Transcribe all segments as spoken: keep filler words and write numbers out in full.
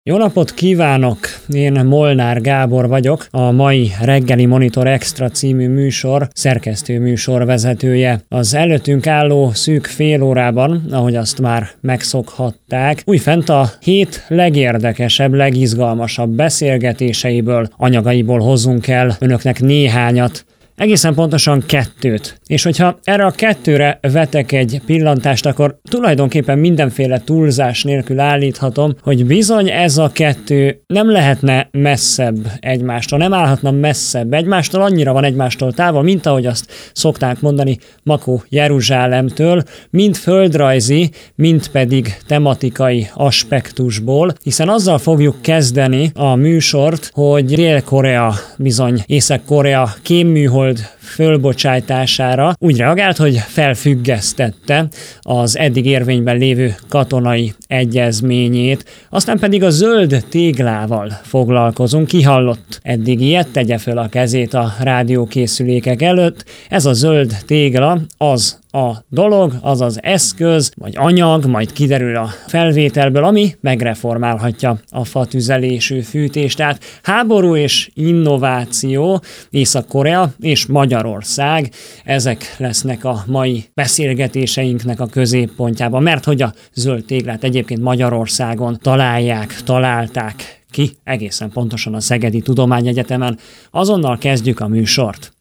Jó napot kívánok! Én Molnár Gábor vagyok, a mai Reggeli Monitor Extra című műsor szerkesztő műsorvezetője. Az előttünk álló szűk fél órában, ahogy azt már megszokhatták, újfent a hét legérdekesebb, legizgalmasabb beszélgetéseiből, anyagaiból hozzunk el önöknek néhányat. Egészen pontosan kettőt. És hogyha erre a kettőre vetek egy pillantást, akkor tulajdonképpen mindenféle túlzás nélkül állíthatom, hogy bizony ez a kettő nem lehetne messzebb egymástól, nem állhatna messzebb egymástól, annyira van egymástól távol, mint ahogy azt szokták mondani Makó Jeruzsálemtől, mind földrajzi, mind pedig tematikai aspektusból, hiszen azzal fogjuk kezdeni a műsort, hogy Dél-Korea, bizony Észak-Korea kémműhold fölbocsájtására úgy reagált, hogy felfüggesztette az eddig érvényben lévő katonai egyezményét, aztán pedig a zöld téglával foglalkozunk. Ki hallott eddig ilyet? Tegye föl a kezét a rádiókészülékek előtt. Ez a zöld tégla az a dolog, az az eszköz, vagy anyag, majd kiderül a felvételből, ami megreformálhatja a fatüzelésű fűtést. Tehát háború és innováció, Észak-Korea és Magyarország, ezek lesznek a mai beszélgetéseinknek a középpontjában, mert hogy a zöld téglát egyébként Magyarországon találják, találták ki, egészen pontosan a Szegedi Tudományegyetemen. Azonnal kezdjük a műsort.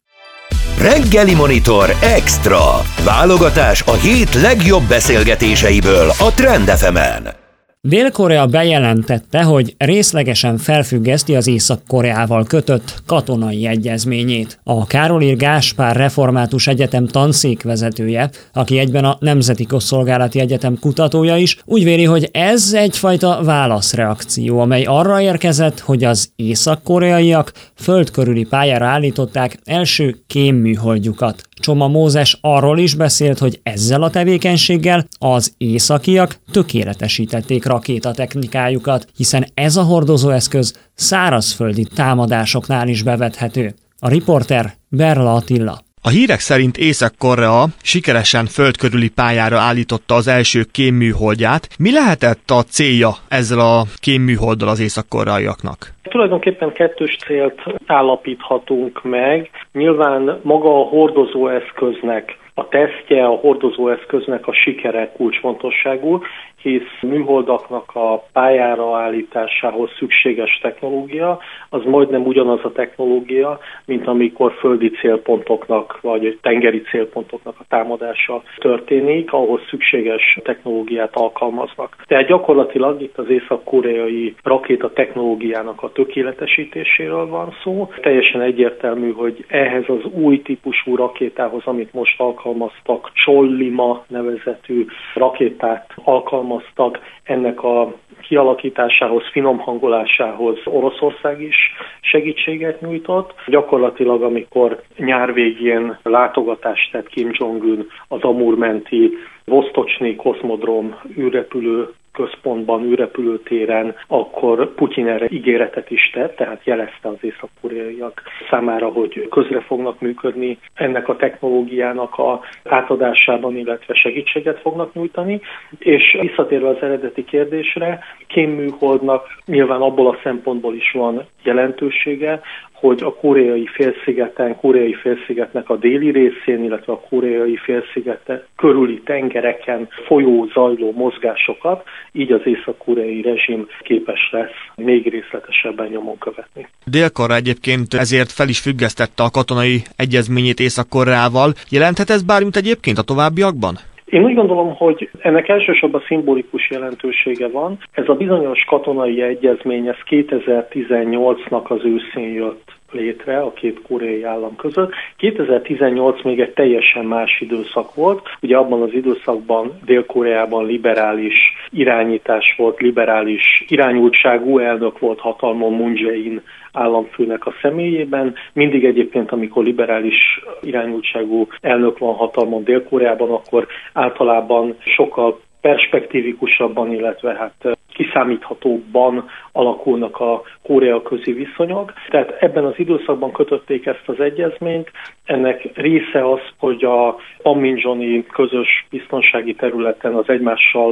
Reggeli Monitor Extra. Válogatás a hét legjobb beszélgetéseiből a Trend ef emen. Dél-Korea bejelentette, hogy részlegesen felfüggeszti az Észak-Koreával kötött katonai egyezményét. A Károly Gáspár Református Egyetem tanszékvezetője, aki egyben a Nemzeti Közszolgálati Egyetem kutatója is, úgy véli, hogy ez egyfajta válaszreakció, amely arra érkezett, hogy az észak-koreaiak földkörüli pályára állították első kémműholdjukat. Csoma Mózes arról is beszélt, hogy ezzel a tevékenységgel az északiak tökéletesítették rakétatechnikájukat, hiszen ez a hordozóeszköz szárazföldi támadásoknál is bevethető. A riporter Berla Attila. A hírek szerint Észak-Korea sikeresen földkörüli pályára állította az első kémműholdját. Mi lehetett a célja ezzel a kémműholddal az észak-koreaiaknak? Tulajdonképpen kettős célt állapíthatunk meg. Nyilván maga a hordozóeszköznek a tesztje, a hordozóeszköznek a sikere kulcsfontosságú, hisz műholdaknak a pályára állításához szükséges technológia, az majdnem ugyanaz a technológia, mint amikor földi célpontoknak vagy tengeri célpontoknak a támadása történik, ahhoz szükséges technológiát alkalmaznak. Tehát gyakorlatilag itt az észak-koreai rakéta technológiának a tökéletesítéséről van szó. Teljesen egyértelmű, hogy ehhez az új típusú rakétához, amit most alkalmaztak, Chollima nevezetű rakétát alkalmaztak, ennek a kialakításához, finomhangolásához Oroszország is segítséget nyújtott. Gyakorlatilag, amikor nyár végén látogatást tett Kim Jong-un az Amur-menti Vostochny kozmodrom űrrepülő központban, űrrepülőtéren, akkor Putyin erre ígéretet is tett, tehát jelezte az észak-koreaiak számára, hogy közre fognak működni ennek a technológiának a átadásában, illetve segítséget fognak nyújtani. És visszatérve az eredeti kérdésre, kémműholdnak nyilván abból a szempontból is van jelentősége, hogy a koreai félszigeten, koreai félszigetnek a déli részén, illetve a koreai félszigete körüli tengereken folyó zajló mozgásokat, így az észak-koreai rezsim képes lesz még részletesebben nyomon követni. Dél-Korea egyébként ezért fel is függesztette a katonai egyezményét Észak-Koreával. Jelenthet ez bármit egyébként a továbbiakban? Én úgy gondolom, hogy ennek elsősorban szimbolikus jelentősége van. Ez a bizonyos katonai egyezmény, ez kétezer-tizennyolcnak az őszén jött létre a két koreai állam között. kétezer-tizennyolc még egy teljesen más időszak volt. Ugye abban az időszakban Dél-Koreában liberális irányítás volt, liberális irányultságú elnök volt hatalmon Moon Jae-in államfőnek a személyében. Mindig egyébként, amikor liberális irányultságú elnök van hatalmon Dél-Koreában, akkor általában sokkal perspektívikusabban, illetve hát kiszámíthatóbban alakulnak a korea-közi viszonyok. Tehát ebben az időszakban kötötték ezt az egyezményt. Ennek része az, hogy a panmunjom közös biztonsági területen az egymással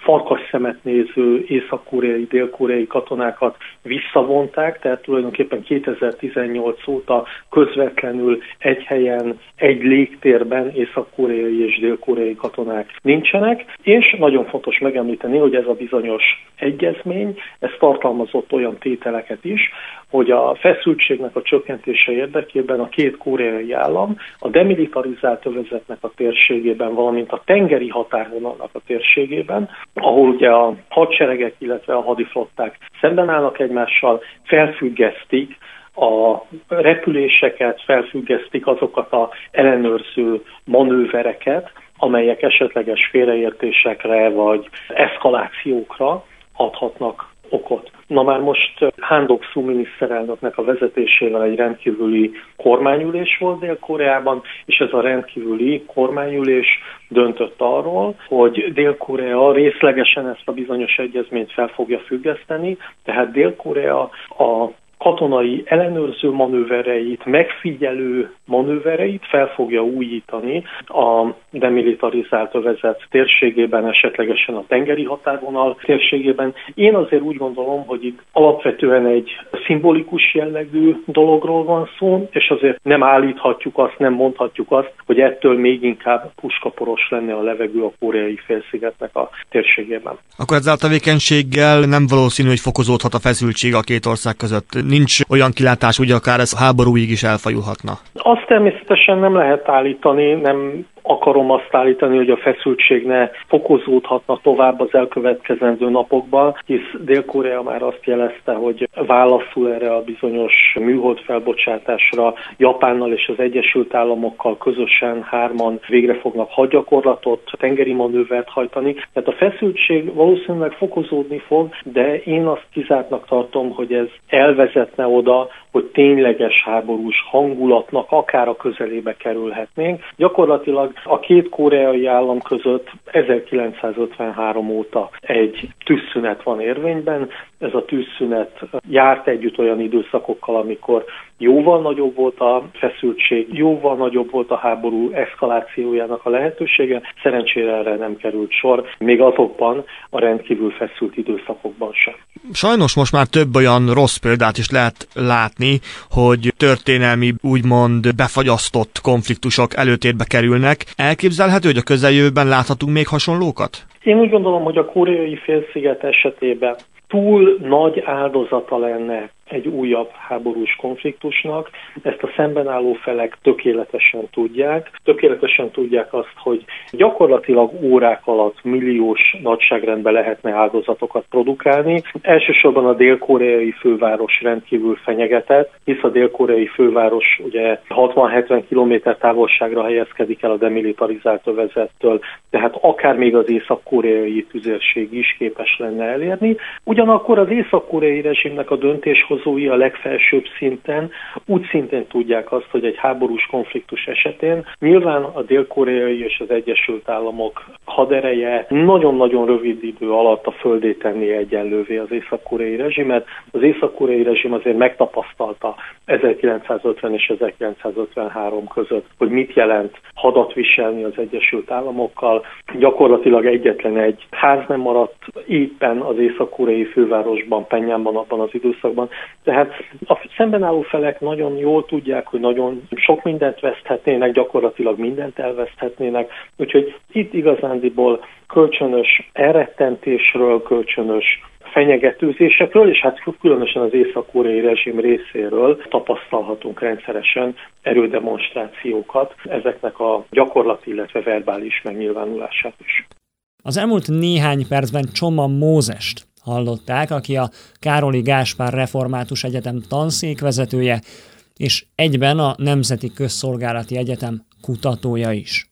farkasszemet néző észak-koreai, dél-koreai katonákat visszavonták, tehát tulajdonképpen kétezer-tizennyolc óta közvetlenül egy helyen, egy légtérben észak-koreai és dél-koreai katonák nincsenek, és nagyon fontos megemlíteni, hogy ez a bizonyos egyezmény, ez tartalmazott olyan tételeket is, hogy a feszültségnek a csökkentése érdekében a két koreai állam a demilitarizált övezetnek a térségében, valamint a tengeri határvonalnak a térségében, ahol ugye a hadseregek, illetve a hadiflották szemben állnak egymással, felfüggesztik a repüléseket, felfüggesztik azokat az ellenőrző manővereket, amelyek esetleges félreértésekre vagy eszkalációkra adhatnak okot. Na már most Han Duck-Soo miniszterelnöknek a vezetésével egy rendkívüli kormányülés volt Dél-Koreában, és ez a rendkívüli kormányülés döntött arról, hogy Dél-Korea részlegesen ezt a bizonyos egyezményt fel fogja függeszteni, tehát Dél-Korea a katonai ellenőrző manővereit, megfigyelő manővereit fel fogja újítani a demilitarizált övezet térségében, esetlegesen a tengeri határvonal térségében. Én azért úgy gondolom, hogy itt alapvetően egy szimbolikus jellegű dologról van szó, és azért nem állíthatjuk azt, nem mondhatjuk azt, hogy ettől még inkább puskaporos lenne a levegő a koreai félszigetnek a térségében. Akkor ezzel a tevékenységgel nem valószínű, hogy fokozódhat a feszültség a két ország között. Nincs olyan kilátás, hogy akár ez háborúig is elfajulhatna. Azt természetesen nem lehet állítani, nem akarom azt állítani, hogy a feszültség ne fokozódhatna tovább az elkövetkezendő napokban, hisz Dél-Korea már azt jelezte, hogy válaszul erre a bizonyos műhold felbocsátásra Japánnal és az Egyesült Államokkal közösen hárman végre fognak hadgyakorlatot, tengeri manővert hajtani. Tehát a feszültség valószínűleg fokozódni fog, de én azt kizártnak tartom, hogy ez elvezetne oda, hogy tényleges háborús hangulatnak akár a közelébe kerülhetnénk. Gyakorlatilag a két koreai állam között ezerkilencszázötvenhárom óta egy tűzszünet van érvényben. Ez a tűzszünet járt együtt olyan időszakokkal, amikor jóval nagyobb volt a feszültség, jóval nagyobb volt a háború eszkalációjának a lehetősége. Szerencsére erre nem került sor, még azokban a rendkívül feszült időszakokban sem. Sajnos most már több olyan rossz példát is lehet látni, hogy történelmi, úgymond befagyasztott konfliktusok előtérbe kerülnek. Elképzelhető, hogy a közeljövőben láthatunk még hasonlókat? Én úgy gondolom, hogy a koreai félsziget esetében túl nagy áldozata lenne egy újabb háborús konfliktusnak. Ezt a szemben álló felek tökéletesen tudják. Tökéletesen tudják azt, hogy gyakorlatilag órák alatt milliós nagyságrendben lehetne áldozatokat produkálni. Elsősorban a dél-koreai főváros rendkívül fenyegetett, hisz a dél-koreai főváros ugye hatvan-hetven kilométer távolságra helyezkedik el a demilitarizált övezettől, tehát akár még az észak-koreai tüzérség is képes lenne elérni. Ugyanakkor az észak-koreai rezsimnek a döntéshozói a legfelsőbb szinten úgy szintén tudják azt, hogy egy háborús konfliktus esetén nyilván a dél-koreai és az Egyesült Államok hadereje nagyon-nagyon rövid idő alatt a földé tenné egyenlővé az észak-koreai rezsimet. Az észak-koreai rezsim azért megtapasztalta ezerkilencszázötven és ezerkilencszázötvenhárom között, hogy mit jelent hadat viselni az Egyesült Államokkal. Gyakorlatilag egyetlen egy ház nem maradt éppen az észak-koreai fővárosban, Pjenjanban abban az időszakban. Tehát a szemben álló felek nagyon jól tudják, hogy nagyon sok mindent veszthetnének, gyakorlatilag mindent elveszthetnének, úgyhogy itt igazándiból kölcsönös elrettentésről, kölcsönös fenyegetőzésekről, és hát különösen az észak-koreai rezsim részéről tapasztalhatunk rendszeresen erődemonstrációkat, ezeknek a gyakorlati, illetve verbális megnyilvánulását is. Az elmúlt néhány percben Csoma Mózest hallották, aki a Károli Gáspár Református Egyetem tanszékvezetője, és egyben a Nemzeti Közszolgálati Egyetem kutatója is.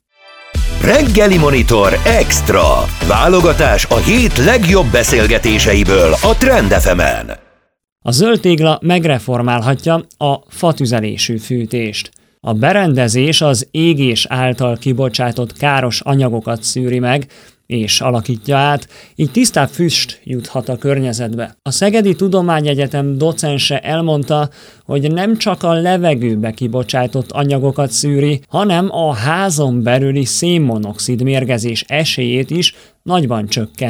Reggeli Monitor Extra. Válogatás a hét legjobb beszélgetéseiből a Trend ef emen. A zöld tégla megreformálhatja a fatüzelésű fűtést. A berendezés az égés által kibocsátott káros anyagokat szűri meg, és alakítja át, így tisztább füst juthat a környezetbe. A Szegedi Tudományegyetem docense elmondta, hogy nem csak a levegőbe kibocsátott anyagokat szűri, hanem a házon belüli szénmonoxid mérgezés esélyét is nagyban csökkenti.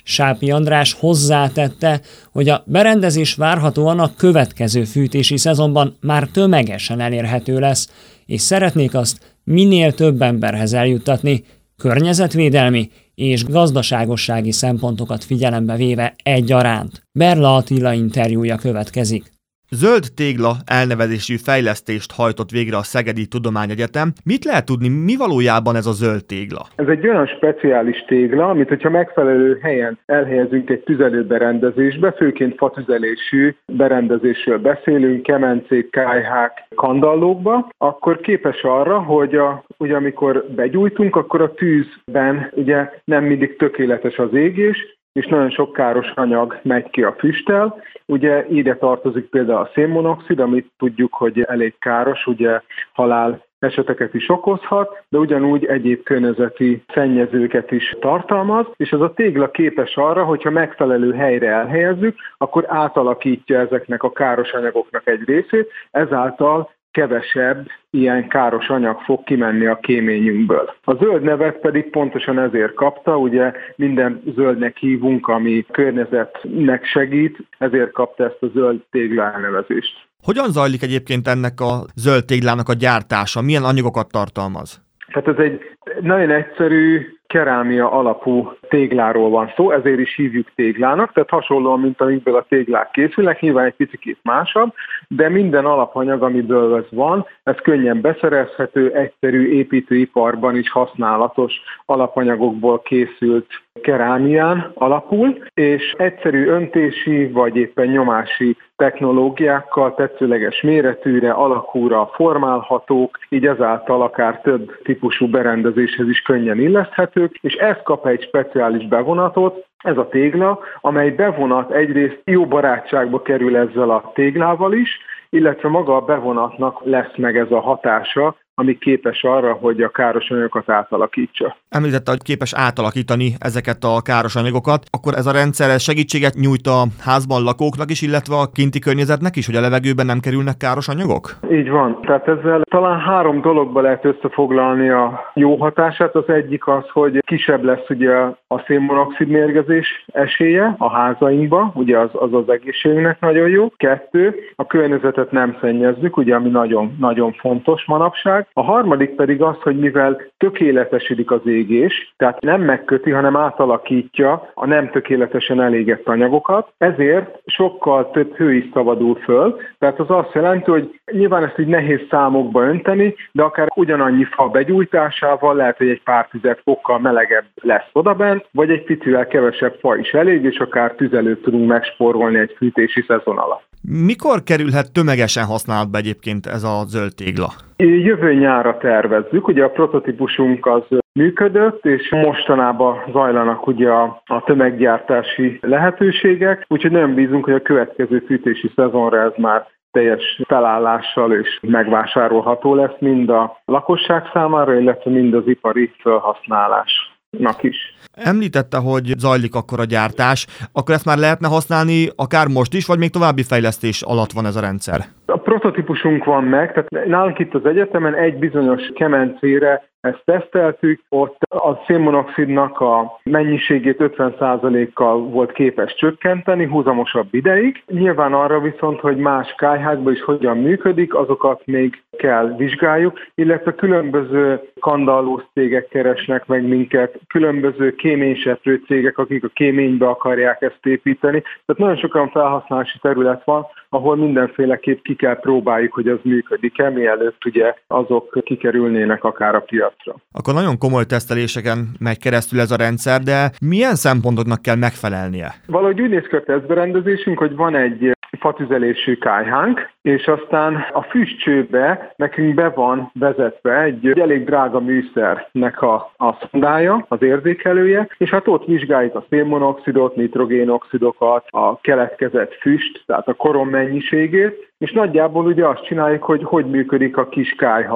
Sápi András hozzátette, hogy a berendezés várhatóan a következő fűtési szezonban már tömegesen elérhető lesz, és szeretnék azt minél több emberhez eljuttatni, környezetvédelmi és gazdaságossági szempontokat figyelembe véve egyaránt. Berla Attila interjúja következik. Zöld tégla elnevezésű fejlesztést hajtott végre a Szegedi Tudományegyetem. Mit lehet tudni, mi valójában ez a zöld tégla? Ez egy olyan speciális tégla, amit hogyha megfelelő helyen elhelyezünk egy tüzelőberendezésbe, főként fatüzelésű berendezésről beszélünk, kemencék, kályhák, kandallókba, akkor képes arra, hogy a, ugye amikor begyújtunk, akkor a tűzben ugye nem mindig tökéletes az égés, és nagyon sok káros anyag megy ki a füsttel. Ugye ide tartozik például a szénmonoxid, amit tudjuk, hogy elég káros, ugye halál eseteket is okozhat, de ugyanúgy egyéb környezeti szennyezőket is tartalmaz, és ez a tégla képes arra, hogyha megfelelő helyre elhelyezzük, akkor átalakítja ezeknek a káros anyagoknak egy részét, ezáltal kevesebb ilyen káros anyag fog kimenni a kéményünkből. A zöld nevet pedig pontosan ezért kapta, ugye minden zöldnek hívunk, ami környezetnek segít, ezért kapta ezt a zöld tégla elnevezést. Hogyan zajlik egyébként ennek a zöld téglának a gyártása? Milyen anyagokat tartalmaz? Tehát ez egy nagyon egyszerű kerámia alapú tégláról van szó, ezért is hívjuk téglának, tehát hasonlóan, mint amikből a téglák készülnek, nyilván egy picit másabb, de minden alapanyag, amiből ez van, ez könnyen beszerezhető, egyszerű építőiparban is használatos alapanyagokból készült kerámián alapul, és egyszerű öntési vagy éppen nyomási technológiákkal tetszőleges méretűre, alakúra formálhatók, így ezáltal akár több típusú berendezéshez is könnyen illeszthetők, és ez kap egy speciális bevonatot, ez a tégla, amely bevonat egyrészt jó barátságba kerül ezzel a téglával is, illetve maga a bevonatnak lesz meg ez a hatása, ami képes arra, hogy a káros anyagokat átalakítsa. Említette, hogy képes átalakítani ezeket a káros anyagokat, akkor ez a rendszer segítséget nyújt a házban lakóknak is, illetve a kinti környezetnek is, hogy a levegőben nem kerülnek káros anyagok? Így van. Tehát ezzel talán három dologba lehet összefoglalni a jó hatását. Az egyik az, hogy kisebb lesz ugye a szénmonoxid mérgezés esélye a házainkba, ugye az az, az egészségünknek nagyon jó. Kettő, a környezetet nem szennyezzük, ugye ami nagyon, nagyon fontos manapság. A harmadik pedig az, hogy mivel tökéletesedik az égés, tehát nem megköti, hanem átalakítja a nem tökéletesen elégett anyagokat, ezért sokkal több hő is szabadul föl, tehát az azt jelenti, hogy nyilván ezt így nehéz számokba önteni, de akár ugyanannyi fa begyújtásával lehet, hogy egy pár tized fokkal melegebb lesz odabent, vagy egy picivel kevesebb fa is elég, és akár tüzelőt tudunk megspórolni egy fűtési szezon alatt. Mikor kerülhet tömegesen használatba egyébként ez a zöld tégla? Jövő nyárra tervezzük, ugye a prototípusunk az működött, és mostanában zajlanak ugye a, a tömeggyártási lehetőségek, úgyhogy nagyon bízunk, hogy a következő fűtési szezonra ez már teljes felállással és megvásárolható lesz mind a lakosság számára, illetve mind az ipari felhasználásnak is. Említette, hogy zajlik akkor a gyártás, akkor ezt már lehetne használni akár most is, vagy még további fejlesztés alatt van ez a rendszer? A prototípusunk van meg, tehát nálunk itt az egyetemen egy bizonyos kemencére ezt teszteltük, ott a szénmonoxidnak a mennyiségét ötven százalékkal volt képes csökkenteni húzamosabb ideig. Nyilván arra viszont, hogy más kályhákban is hogyan működik, azokat még kell vizsgáljuk, illetve különböző kandallós cégek keresnek meg minket, különböző kéményseprő cégek, akik a kéménybe akarják ezt építeni. Tehát nagyon sokan felhasználási terület van, ahol mindenféleképp ki kell próbáljuk, hogy az működik-e, mielőtt ugye azok kikerülnének akár a piacra. Akkor nagyon komoly teszteléseken megy keresztül ez a rendszer, de milyen szempontoknak kell megfelelnie? Valahogy úgy néz ki a tesztberendezésünk, hogy van egy fatüzelésű kályhánk, és aztán a füstcsőbe nekünk be van vezetve egy, egy elég drága műszernek a, a szondája, az érzékelője, és hát ott vizsgáljuk a szénmonoxidot, nitrogénoxidokat, a keletkezett füst, tehát a korom mennyiségét, és nagyjából ugye azt csináljuk, hogy hogy működik a kis kályha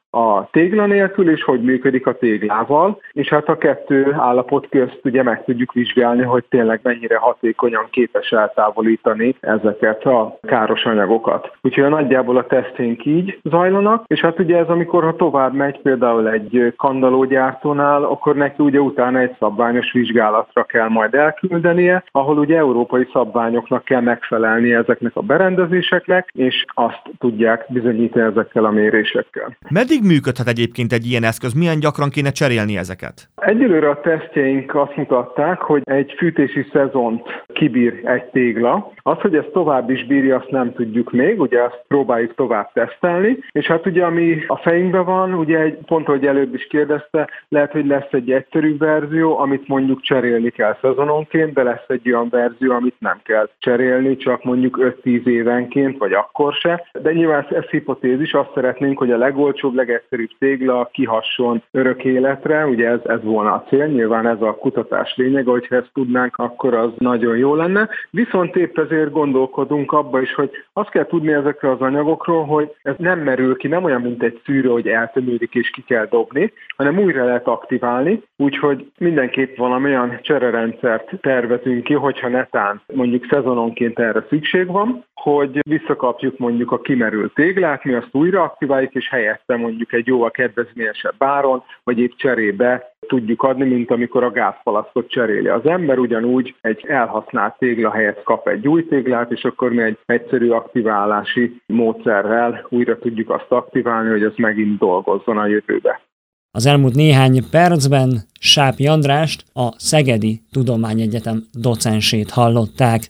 a tégla nélkül, és hogy működik a téglával, és hát a kettő állapot közt ugye meg tudjuk vizsgálni, hogy tényleg mennyire hatékonyan képes eltávolítani ezeket a káros anyagokat. Úgyhogy nagyjából a tesztjénk így zajlanak, és hát ugye ez, amikor ha tovább megy például egy kandallógyártónál, akkor neki ugye utána egy szabványos vizsgálatra kell majd elküldenie, ahol ugye európai szabványoknak kell megfelelni ezeknek a berendezéseknek, és azt tudják bizonyítani ezekkel a mérésekkel. Meddig működhet egyébként egy ilyen eszköz? Milyen gyakran kéne cserélni ezeket? Egyelőre a tesztjeink azt mutatták, hogy egy fűtési szezont kibír egy tégla. Az, hogy ez tovább is bírja, azt nem tudjuk még, ugye azt próbáljuk tovább tesztelni, és hát ugye ami a fejünkben van, ugye egy, pont ahogy előbb is kérdezte, lehet, hogy lesz egy egyszerűbb verzió, amit mondjuk cserélni kell szezononként, de lesz egy olyan verzió, amit nem kell cserélni, csak mondjuk öt-tíz évenként, vagy akkor se. De nyilván ez, ez hipotézis, azt szeretnénk, hogy a legolcsóbb, legegyszerűbb tégla kihasson örök életre, ugye ez, ez volna a cél, nyilván ez a kutatás lényege, hogyha ezt tudnánk, akkor az nagyon jó lenne. Viszont épp ezért gondolkodunk abba is, hogy azt kell tudni ezekről az anyagokról, hogy ez nem merül ki, nem olyan, mint egy szűrő, hogy eltömődik és ki kell dobni, hanem újra lehet aktiválni, úgyhogy mindenképp valamilyen csererendszert tervezünk ki, hogyha netán mondjuk szezononként erre szükség van, hogy visszakapjuk mondjuk a kimerült téglát, mi azt újra aktiváljuk, és helyette mondjuk egy jóval kedvezményesebb áron, vagy épp cserébe tudjuk adni, mint amikor a gázpalasztot cseréli az ember, ugyanúgy egy elhasznált tégla helyett kap egy új téglát, és akkor mi egy egyszerű aktiválási módszerrel újra tudjuk azt aktiválni, hogy az megint dolgozzon a jövőbe. Az elmúlt néhány percben Sápi Andrást, a Szegedi Tudományegyetem docensét hallották.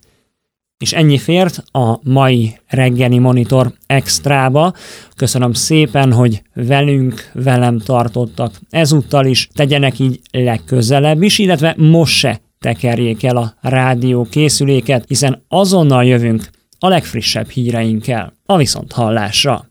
És ennyi fért a mai reggeli Monitor Extrába. Köszönöm szépen, hogy velünk, velem tartottak ezúttal is. Tegyenek így legközelebb is, illetve most se tekerjék el a rádió készüléket, hiszen azonnal jövünk a legfrissebb híreinkkel. A viszonthallásra!